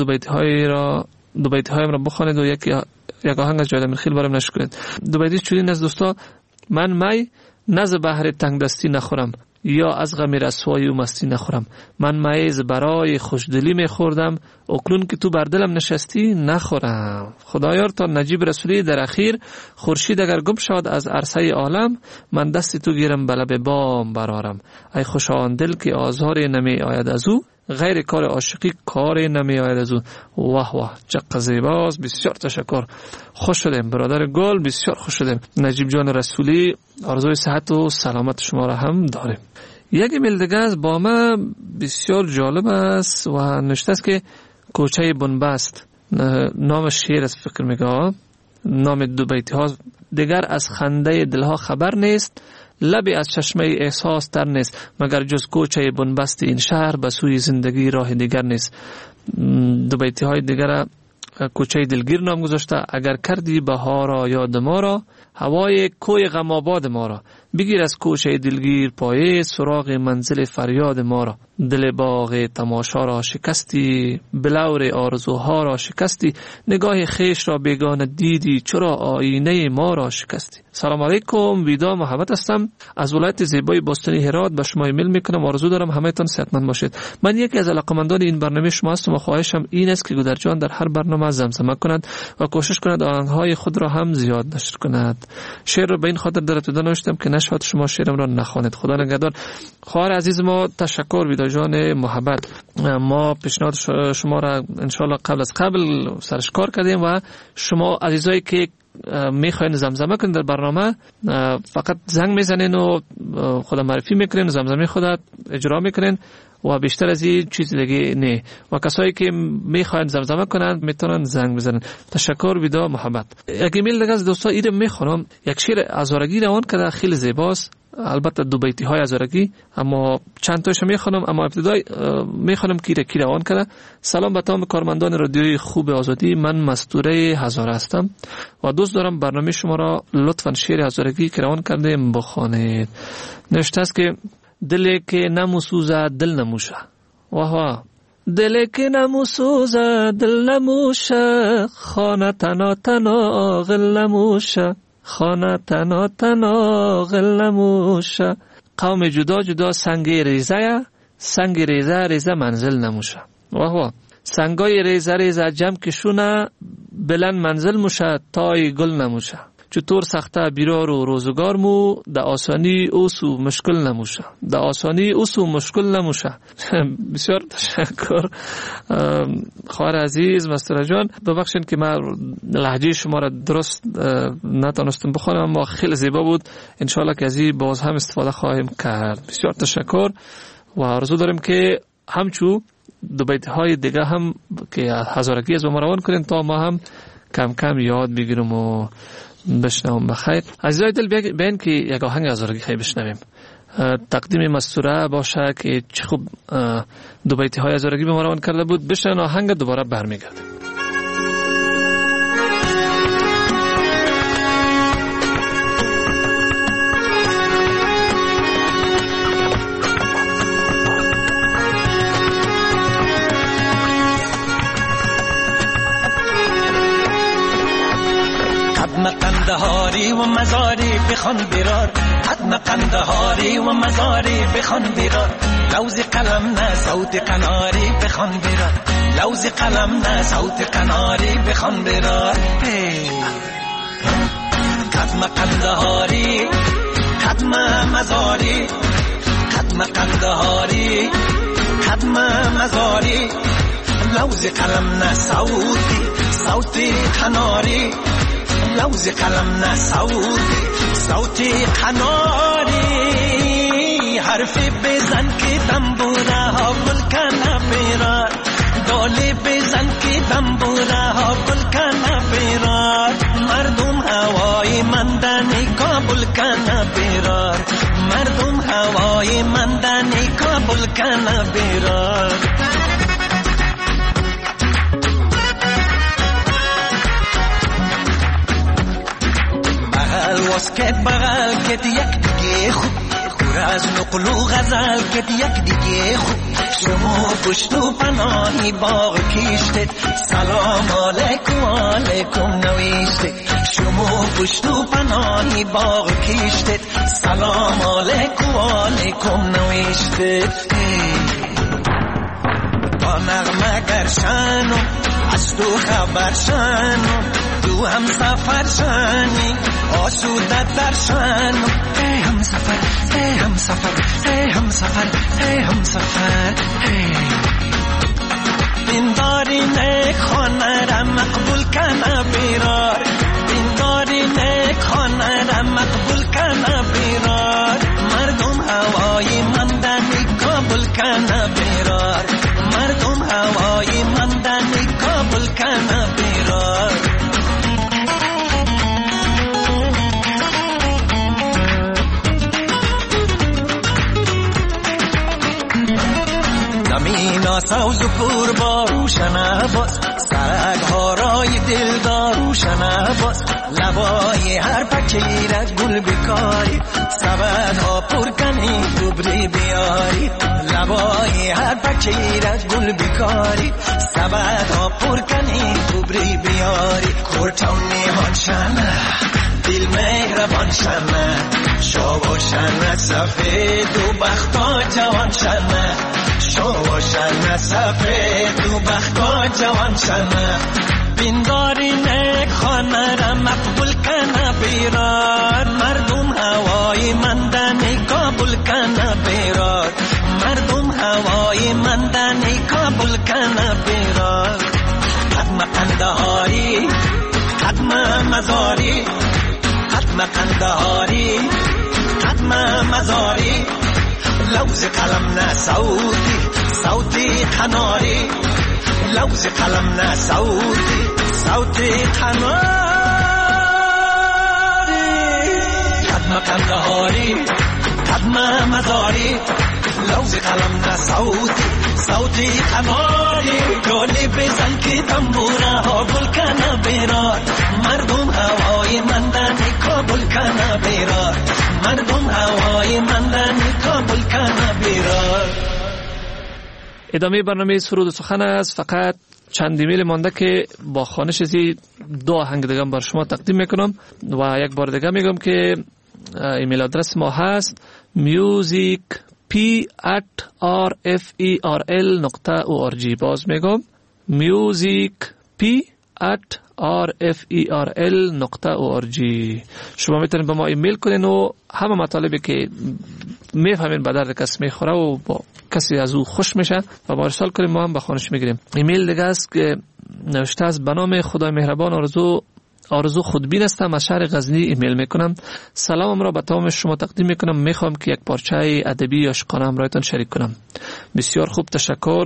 بیت هایم را بخوانید و یک آهنگ از جاوید امیرخیل برام نشر کنید. دو بیتی چنین از دوستا: من می نز بحر تنگ دستی نخورم، یا از غم رسوایی و مستی نخورم. من مایز برای خوشدلی میخوردم، اکنون که تو بر دلم نشستی نخورم. خدایار تا نجیب رسولی در اخیر خورشید اگر گم شود از عرصه عالم، من دست تو گیرم به لب بام برارم. ای خوشا آن دل که آزار نمی آید از او، غیر کار عاشقی کار نمی آید از او. واه واه چقدر زیباست. بسیار تشکر. خوش شدیم برادر گل، بسیار خوش شدیم. نجیب جان رسولی آرزوی صحت و سلامت شما را هم داریم. یک ایمیل دیگه از با ما بسیار جالب است و نوشته است که کوچه بنبست، نام شعر است فکر میگه، نام دو بیتی ها. دیگر از خنده دلها خبر نیست، لبی از چشمه احساس تر نیست، مگر جز کوچه بنبست این شهر به سوی زندگی راه دیگر نیست. دو بیتی های دیگر کوچه دلگیر نام گذاشته. اگر کردی بهارا یاد ما را، هوای کوی غم آباد ما را، بگیر از کوچه دلگیر پایه، سراغ منزل فریاد ما را. دل باغ تماشا را شکستی، بلور آرزوها را شکستی، نگاه خیش را بیگانه دیدی، چرا آینه ما را شکستی. سلام علیکم، ویدا محمد هستم از ولایت زیبای باستانی هرات. به شما ایمیل میکنم، آرزو دارم همه‌تان صحتمند باشید. من یکی از علاقه‌مندان این برنامه شما هستم و خواهشم این است که گودرجان در هر برنامه زمزمه کند و کوشش کند آهنگ‌های خود را هم زیاد نشر کند. شعر را به این خاطر در ابتدا نوشتم که نشود شما شعرم را نخوانید. خدا نگهدار. خواهر عزیز ما تشکر، ویدا جان محبت. ما پیشنهاد شما را انشالله قبل از قبل سرش کار کردیم و شما عزیزایی که میخواین زمزمه کنید در برنامه، فقط زنگ میزنین و خدا معرفی میکنین، زمزمه خودت اجرا میکنین و بیشتر از این چیز دیگه نه. و کسایی که میخواین زمزمه کنند میتونن زنگ بزنن. تشکر، ویدا محبت. یک ایمیل دیگه از دوستا ایره میخونم. یک شعر هزارگی روان کرده، خیلی زیباست. البته دو بیتی های هزارگی، اما چند تاش میخونم، اما ابتدای میخونم کی روان کرده. سلام به تمام کارمندان رادیوی خوب آزادی، من مستوره هزاره هستم و دوست دارم برنامه شما را لطفاً شعر هزارگی که روان کرده بخوانید. نوشته است که دلی که نموسوزه دل نموشه. واه دلی که نموسوزه دل نموشه، خانه تنا تنا غل نموشه، خانه تنا تنا غل نموشه. قوم جدا جدا سنگ ریزه، سنگ ریزه ریزه منزل نموشه. واه سنگای ریزه ریزه جمع کشونه، بلند منزل موشه تای گل نموشه. چطور سخته بیرار و روزگار مو، ده آسانی اوسو مشکل نموشه، ده آسانی اوسو مشکل نموشه. بسیار تشکر خواهر عزیز مستر جان. ببخشید که من لهجه شما را درست نتونستم بخونم، اما خیلی زیبا بود. انشالله که از این باز هم استفاده خواهیم کرد. بسیار تشکر و آرزو داریم که همچو دو بیت های دیگه هم که هزارگی از ما روان کنیم تا ما هم کم کم یاد بگیریم و بشنوم. بخیر عزیزای دل، بیاین که یک آهنگ هزارگی خیلی بشنویم. تقدیم مستوره باشه که چه خوب دو بیتی های هزارگی به ما روان کرده بود. بشنویم آهنگ، دوباره برمیگردیم. قندهاری و مزاری بخوان برار، حتما قندهاری و مزاری بخوان برار. لوز قلم نه صوت قناری بخوان برار، لوز قلم نه صوت قناری بخوان برار. قدم قندهاری قدم مزاری، قدم قندهاری قدم مزاری. لوز قلم نه صوت قناری، لوز قلم نه صوت قناری. حرفی بزن که دنبوره ها گل کنه بیرار، دالی بزن که دنبوره ها گل کنه بیرار. مردم هوای مندنی کابل کنه بیرار، مردم هوای مندنی کابل کنه بیرار. واسکت بغل کت یک دیگه خوب، خور از نقل و غزل کت یک دیگه خوب. شما پشت و پناهی باغ کشتت، سلام علیکم علیکم نوشته. شما پشت و پناهی باغ کشتید سلام علیکم نوشتید با نغمه گرشنو از تو خبر شنو تو هم سفر شنی آسوده در شنو ای هم سفر ای هم سفر ای هم سفر ای هم سفر بینداری نیک خانه را مقبول کنه بیرار بینداری نیک خانه را مقبول کنه بیرار مردم هوای مندنی قبول کنه بیرار مردم هوای مندنی قبول کنه بیرار زمین سوز و پر با روشن باز سرک ها رای دلدار روشن باز لبای هر پکیرت گل بکاری سبد ها پر کنی دوبری بیاری لبای هر پکیرت گل بکاری سبد ها پر کنی دوبری بیاری کورتون نیهان شنه دل مهربان شنه شو شنه سفید و بختا جوان شنه شو شنه سفید و بختا جوان شنه بینداری نیک خانه را مقبول کنه بیرار مردم هوای مندنی قبول کنه بیرار مردم هوای مندنی قبول کنه بیرار قدم قندهاری قدم مزاری قدم قندهاری قدم مزاری لوز قلم نه صوتی صوتی قناری لوز قلم نه صوتی قناری قدم قندهاری قدم مزاری لوز قلم نه صوتی قناری گلی بزن که تنبوره ها گل کنه بیرار مردم هوای مندنی قبول کنه بیرار مردم هوای مندنی قبول کنه بیرار. ادامه برنامه سرود و سخن است. فقط چند ایمیل مانده که با خوانش زی دو آهنگ دیگه بر شما تقدیم میکنم و یک بار دیگه میگم که ایمیل آدرس ما هست musicp@rferl.org. باز میگم musicp@rferl.org. شما میتونید به ما ایمیل کنین و همه مطالبی که میفهمین به درد کس میخوره و با کسی از او خوش میشه و با ارسال کنیم ما هم به خوانش میگیریم. ایمیل دیگه است که نوشته است به نام خدای مهربان آرزو خودبین هستم از شهر غزنی ایمیل میکنم. سلامم را به تمام شما تقدیم میکنم. میخوام که یک پارچه ادبی عاشقانه همراهتان شریک کنم. بسیار خوب، تشکر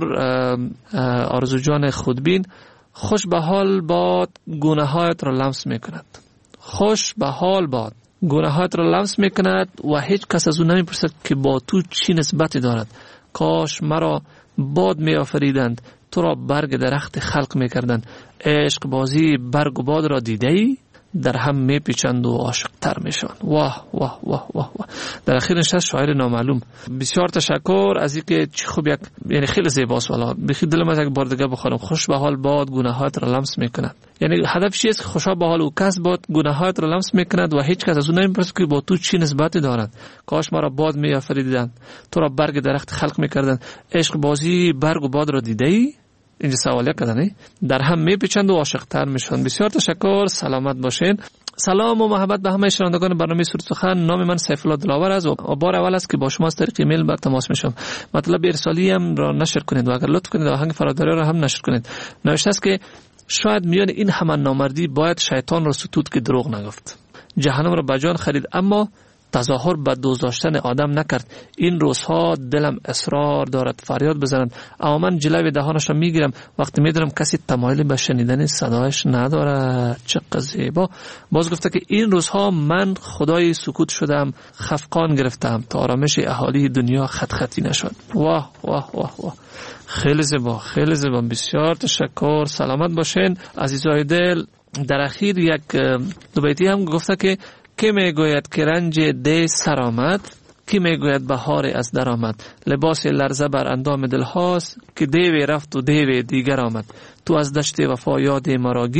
آرزو جان خودبین. خوش به حال باد گناهایت را لمس میکند. خوش به حال باد گناهایت را لمس میکند و هیچ کس از او نمیپرسد که با تو چی نسبتی دارد. کاش مرا باد میآفریدند، تو را برگ درخت خلق میکردند. عشق بازی برگ و باد را دیده ای؟ در هم میپیچند و عاشق تر میشوند. واه واه واه واه واه. در اخیر نشست شاعر نامعلوم. بسیار تشکر از اینکه چه خوب یک، یعنی خیلی زیباست. والا بخی دلم از یک بار دیگه بخوانم. خوش به حال باد گناهات را لمس میکند. یعنی هدف چیست که خوشا به حال او کس باد گناهات را لمس میکند و هیچ کس از اون نمیپرسد که با تو چی نسبتی دارد. کاش ما را باد میآفریدند، تو را برگ درخت خلق میکردند. عشق بازی برگ و باد را دیده ای؟ اینجا سوالیه کردنی در هم میپیچند و عاشق تر میشوند. بسیار تشکر، سلامت باشین. سلام و محبت به همه شنوندگان برنامه سرود سخن. نام من سیف الله دلاور است و بار اول است که با شما از طریق ایمیل به تماس میشم. مطلب ارسالی هم را نشر کنید و اگر لطف کنید آهنگ فراداری را هم نشر کنید. نوشته است که شاید میان این همه نامردی باید شیطان را ستود که دروغ نگفت. جهنم را بجان خرید اما تظاهر به دوست داشتن آدم نکرد. این روزها دلم اصرار دارد فریاد بزنم اما من جلوی دهانش را میگیرم وقتی میدونم کسی تمایلی به شنیدن صدایش ندارد. چقدر زیبا. باز گفته که این روزها من خدای سکوت شدم، خفقان گرفتم تا آرامش اهالی دنیا خط خطی نشد. واه واه واه واه. خیلی زیبا، خیلی زیبا. بسیار تشکر، سلامت باشین عزیزای دل. در اخیر یک دو بیتی هم گفته که کی میگوید که رنج دی سر آمد، کی میگوید بهار از در آمد. لباس لرزه بر اندام دل هاست که دیوی رفت و دیوی دیگر آمد. تو از دشت وفا یاد مرا گیر،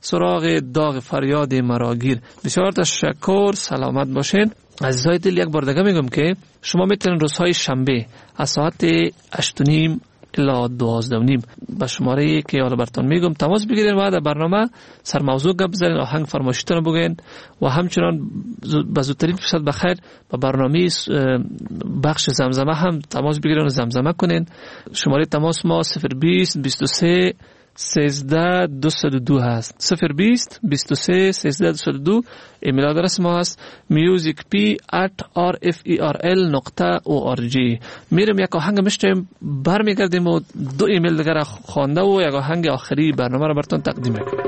سراغ داغ فریاد مراگیر. بسیار تشکر، سلامت باشین. عزیزای دل، یک بار دیگه میگم که شما میتونید روزهای شنبه از ساعت 8:30 الا 12:30 به شماره که حالا براتون میگم تماس بگیرید و در برنامه سر موضوع گپ بزنید، آهنگ فرمایشتون بگین و همچنان به زودترین فرصت بخیر به برنامه بخش زمزمه هم تماس بگیرید و زمزمه کنین. شماره تماس ما 020 23 13 202 هست. 020 23 13 202. ایمیل آدرس ما هست musicp@rferl.org. میریم یک آهنگ میشتیم، برمیگردیم و 2 ایمیل دیگر را خوانده و یک آهنگ آخری برنامه را براتون تقدیم میکنم.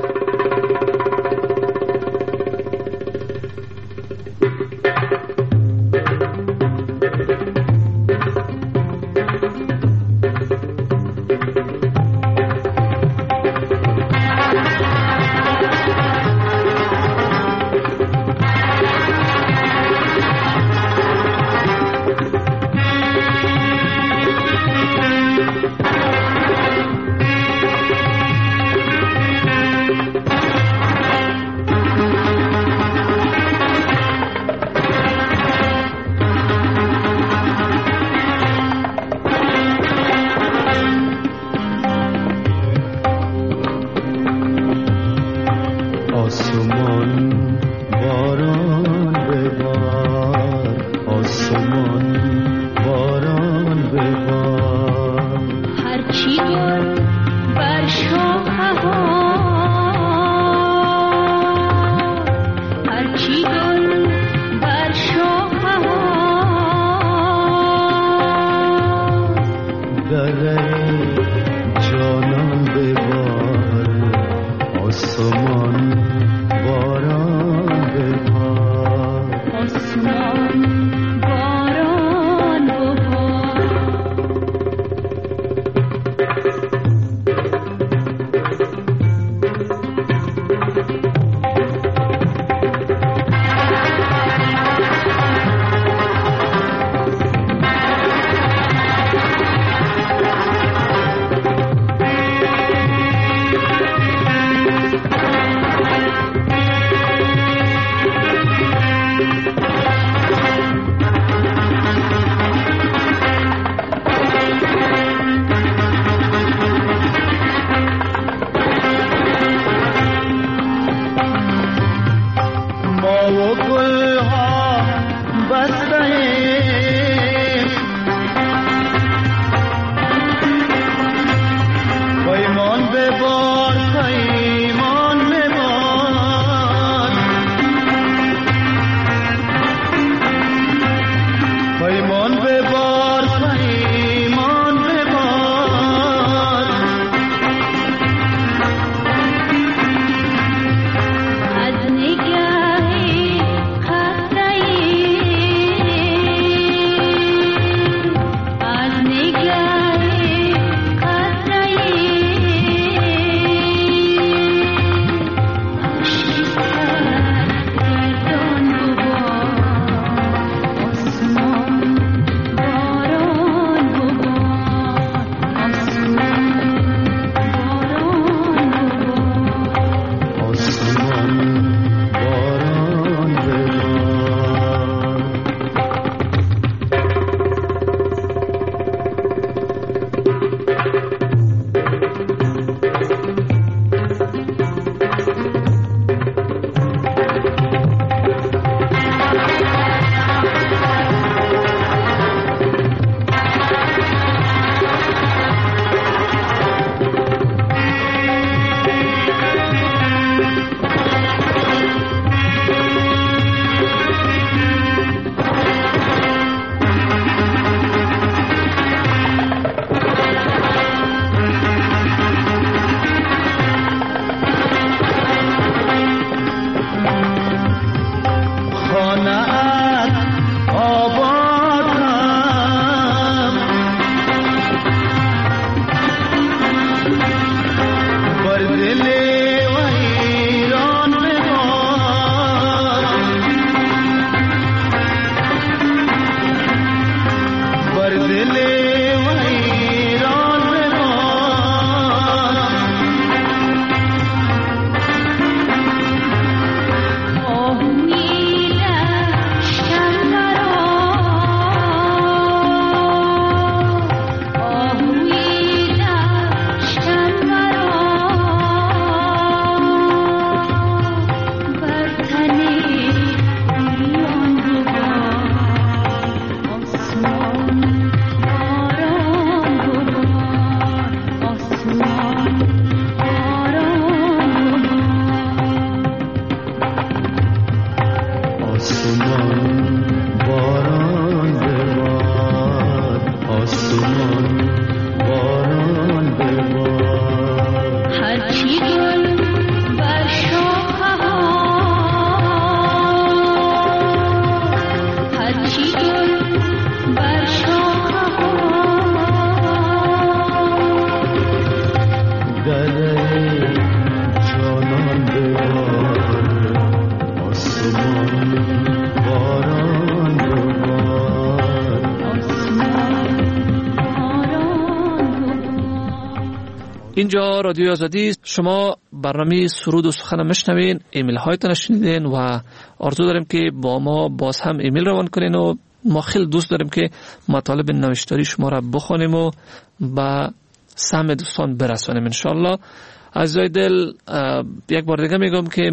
اینجا رادیو آزادی، شما برنامه سرود و سخن میشنوین، ایمیل هایتون شنیدین و آرزو داریم که با ما باز هم ایمیل روان کنین و ما خیلی دوست داریم که مطالب نوشتاری شما را بخونیم و به سهم دوستان برسانیم انشالله. عزیزای دل، یک بار دیگه میگم که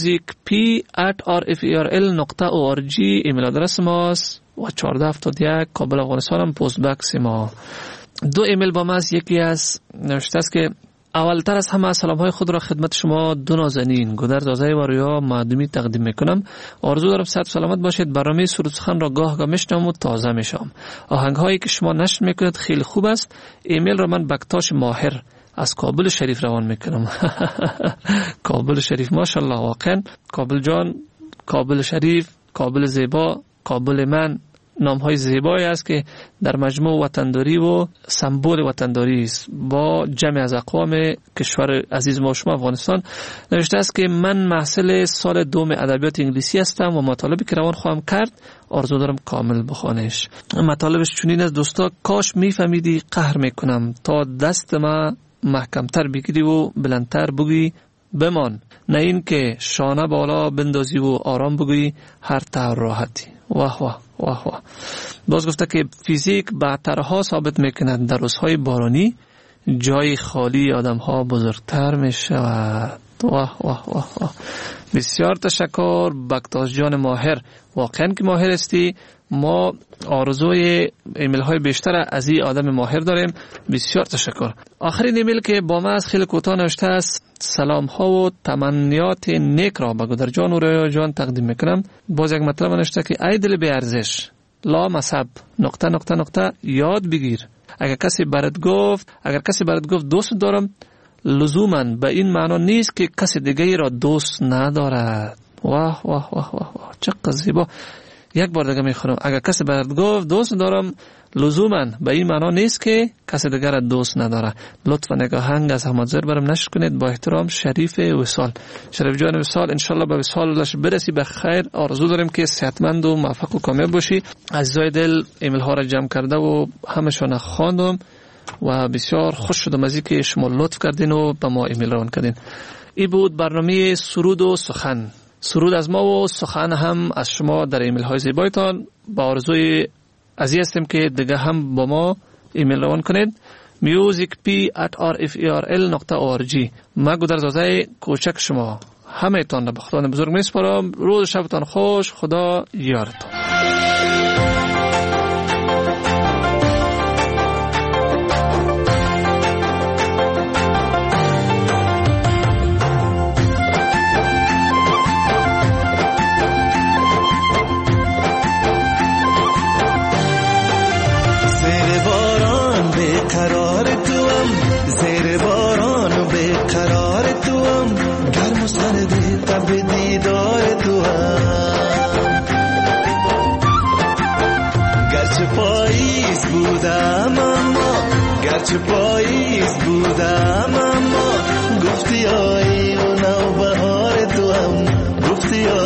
musicp@rferl.org ایمیل آدرس ماست و 1471 کابل افغانستان هم پست باکس ما. دو ایمیل با ما است. یکی از نوشته است که اولتر از همه سلام های خود را خدمت شما دو نازنین گودرز آزای و رویا معدومی تقدیم میکنم. آرزو دارم صحت سلامت باشید. برنامه سرود سخن را گاه میشنوم و تازه میشم. آهنگ هایی که شما نشر میکنید خیلی خوب است. ایمیل را من بکتاش ماهر از کابل شریف روان میکنم. کابل شریف ماشاءالله، واقعا کابل جان، کابل شریف، کابل زیبا، کابل من نام های زیبایی است که در مجموع وطنداری و سمبل وطنداری است با جمع از اقوام کشور عزیز ما شما افغانستان. نوشته است که من محصل سال دوم ادبیات انگلیسی هستم و مطالبی که روان خواهم کرد آرزو دارم کامل بخوانش. مطالبش چنین است دوستا: کاش میفهمیدی قهر میکنم تا دست ما محکمتر بگیری و بلندتر بگی بمان، نه این که شانه بالا بندازی و آرام بگی هر طور راحتی. واه واه واه واه. باز گفته که فیزیک بعدترها ثابت میکند در روزهای بارانی جای خالی آدم ها بزرگتر می شود. واه واه واه واه. بسیار تشکر بکتاش جان ماهر، واقعا که ماهر استی. ما آرزوی ایمیل های بیشتر از این آدم ماهر داریم. بسیار تشکر. آخرین ایمیل که با ما از خیلی کوتاه نوشته است: سلام ها و تمنیات نیک را به گودر جان و رویا جان تقدیم میکنم. باز یک مطلب نوشته که ای دل بی ارزش، لا مصب نقطه نقطه نقطه یاد بگیر. اگر کسی برات گفت دوست دارم، لزوما به این معنا نیست که کسی دیگه را دوست ندارد. واه واه واه واه، چقدر زیبا. یک بار دیگه میخونم: اگر کسی برات گفت دوست دارم، لزوما به این معنا نیست که کسی دیگر را دوست نداره. لطفا نگاهنگ از حمادزر برام نشر کنید. با احترام شریف وصال. شریف جان وصال، انشالله به وصالش برسی به خیر. آرزو داریم که صحتمند و موفق و کامیاب باشی. عزیزای دل، ایمیل ها را جمع کرده و همشون خواندم و بسیار خوش شدم از اینکه شما لطف کردین و به ما ایمیل روان کردین. این بود برنامه سرود و سخن. سرود از ما و سخن هم از شما در ایمیل های زیبایتان. با آرزوی عزیز هستیم که دیگه هم با ما ایمیل روان کنید. musicp@rferl.org. ما گودرزازه کوچک شما همه تان را به خدا بزرگ میسپارم. روز شبتان خوش. خدا یارتان. گرچه پاییز بودم اما گفتی آی و نوبهار تو هم گفتی